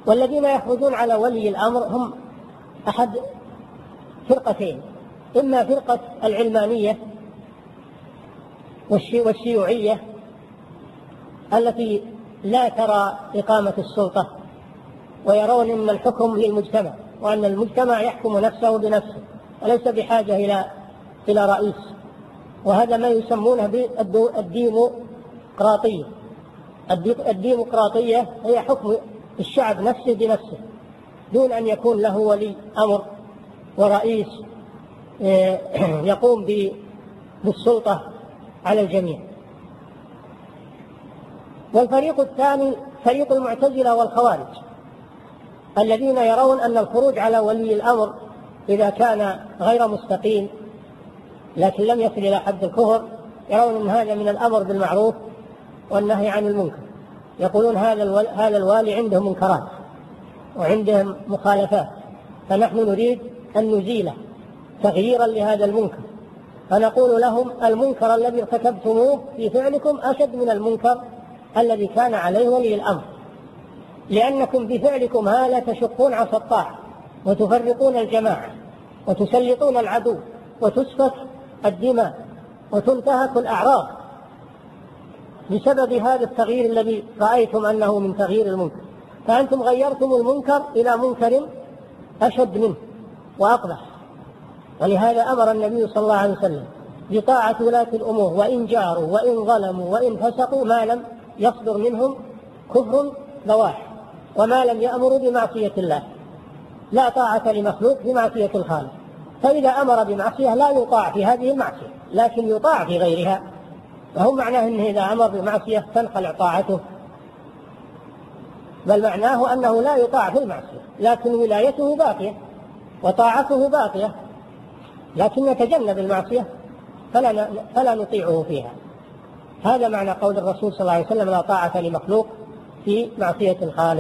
والذين يخرجون على ولي الأمر هم أحد فرقتين: إما فرقة العلمانية والشيوعية التي لا ترى إقامة السلطة، ويرون أن الحكم للمجتمع، وأن المجتمع يحكم نفسه بنفسه وليس بحاجة إلى رئيس، وهذا ما يسمونه بالديمقراطية. الديمقراطية هي حكم الشعب نفسه بنفسه دون أن يكون له ولي أمر ورئيس يقوم بالسلطة على الجميع. والفريق الثاني فريق المعتزلة والخوارج، الذين يرون أن الخروج على ولي الأمر إذا كان غير مستقيم لكن لم يصل إلى حد الكفر، يرون أن هذا من الأمر بالمعروف والنهي عن المنكر. يقولون هذا الوالي عنده منكرات وعندهم مخالفات، فنحن نريد أن نزيله تغييرا لهذا المنكر، فنقول لهم: المنكر الذي ارتكبتموه في فعلكم أشد من المنكر الذي كان عليه ولي الأمر، لأنكم بفعلكم هذا تشقون عصا الطاعة وتفرقون الجماعة وتسلطون العدو وتسفك الدماء وتنتهك الأعراض بسبب هذا التغيير الذي رأيتم أنه من تغيير المنكر، فأنتم غيرتم المنكر إلى منكر أشد منه وأقبح. ولهذا أمر النبي صلى الله عليه وسلم بطاعة ولاة الأمور وإن جاروا وإن ظلموا وإن فسقوا ما لم يصدر منهم كفر بواح، وما لم يأمروا بمعصية الله. لا طاعة لمخلوق في معصية الخالق، فإذا أمر بمعصية لا يطاع في هذه المعصية لكن يطاع في غيرها، وهو معناه أنه إذا أمر بمعصية تنخلع طاعته، بل معناه أنه لا يطاع في المعصية لكن ولايته باقية وطاعته باقية، لكن نتجنب المعصية فلا نطيعه فيها. هذا معنى قول الرسول صلى الله عليه وسلم: لا طاعة لمخلوق في معصية الخالق.